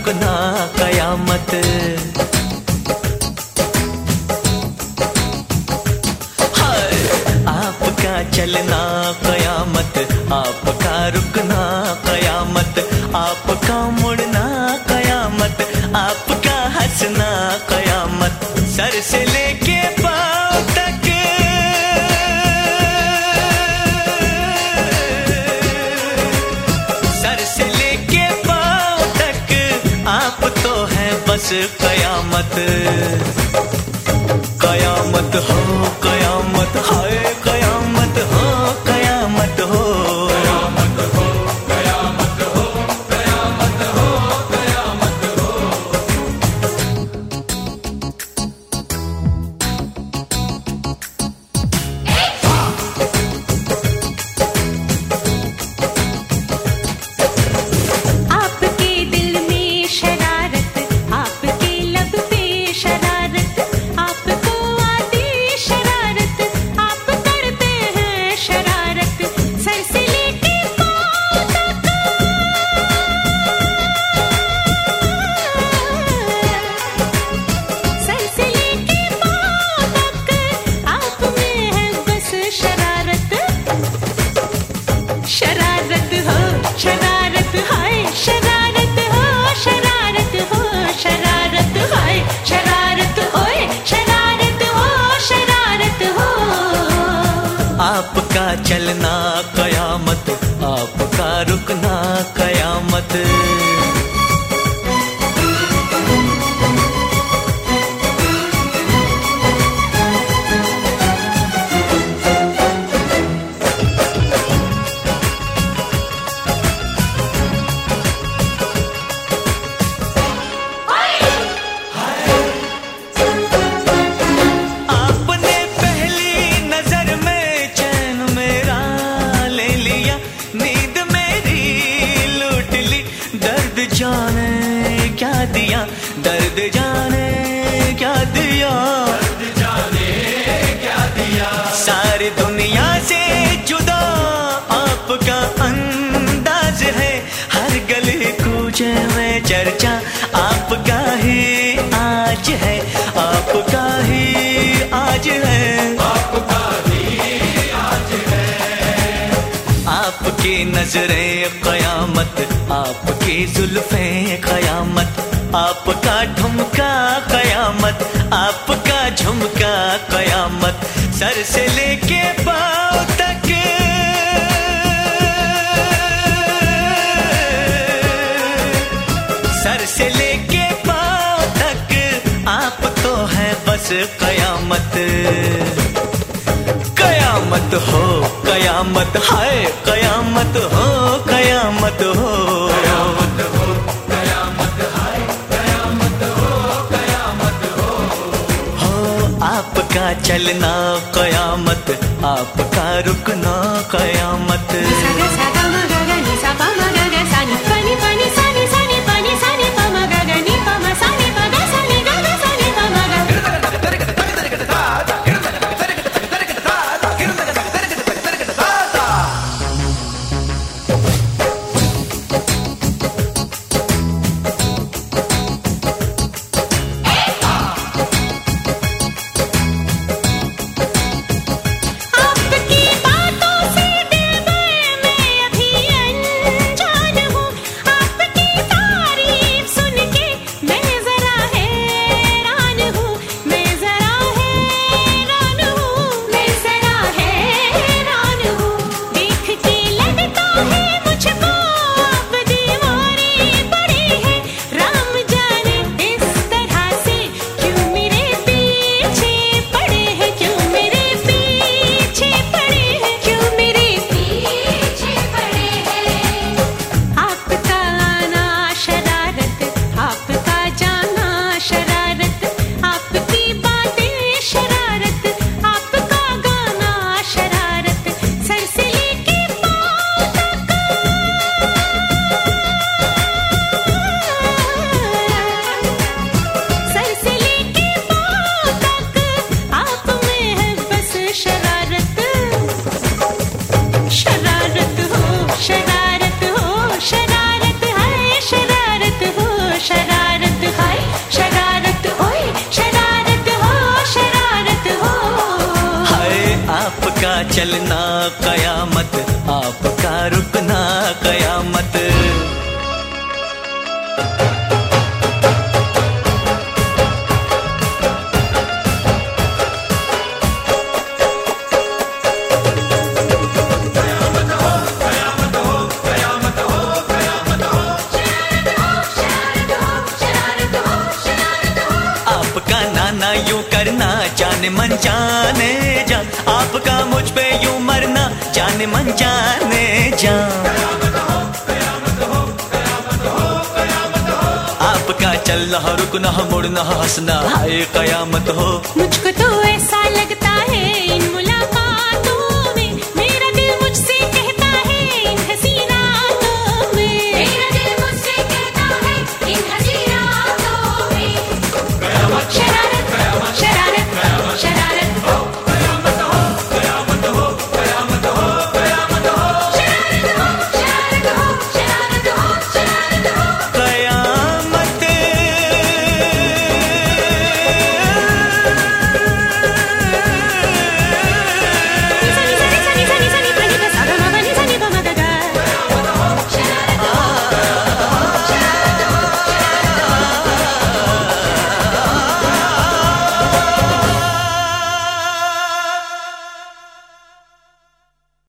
रुकना कयामत। हाय आपका चलना कयामत, आपका रुकना कयामत, आपका मुड़ना कयामत, आपका हंसना कयामत। सर से लेके पाँव तक, सर से लेके पाँव तक आप तो हैं बस कयामत। कयामत हो कयामत, हाय कयामत हो कयामत हो, कयामत हो कयामत हो कयामत हो कयामत हो। आपके दिल में शरारत, आपके लब पे शरारत, आपको आती शरारत, आप करते हैं शरारत। सर से लेके पाँव तक, सर से लेके पाँव तक आप में है बस शरारत। शरारत हो शरारत, हाय शरारत हो शरारत हो, शरारत हाय शरारत ओए शरारत हो शरारत हो। आपका चलना कयामत, आपका रुकना कयामत। आपने पहली नजर में चैन मेरा ले लिया, नींद मेरी लूट ली। दर्द जाने क्या दिया, दर्द जाने क्या दिया, दर्द जाने क्या दिया। सारी दुनिया से जुदा आपका अंदाज है, हर गली कूचे में चर्चा आपका ही आज है, आपका ही आज है, आपका ही आज है। आपकी नजरें कयामत, आपकी जुल्फें कयामत, आपका ठुमका कयामत, आपका झुमका कयामत। सर से लेके पाँव तक, सर से लेके पाँव तक आप तो हैं बस कयामत। कयामत हो कयामत, हाय कयामत हो कयामत हो, कयामत हो कयामत, हाय कयामत हो कयामत हो। आपका चलना कयामत, आपका रुकना कयामत। आपकी बातों से दिल में मैं अभी अनजान हूँ, आपके चलना कयामत, आपका रुकना कयामत। आपका नाना यूं करना जाने मन जाने जा, आपका मुझ पे यूं मरना जाने मन जाने जा। आपका चलना रुकना मुड़ना हंसना हाय कयामत हो। मुझको तो ऐसा लगता है इन मुलाकातों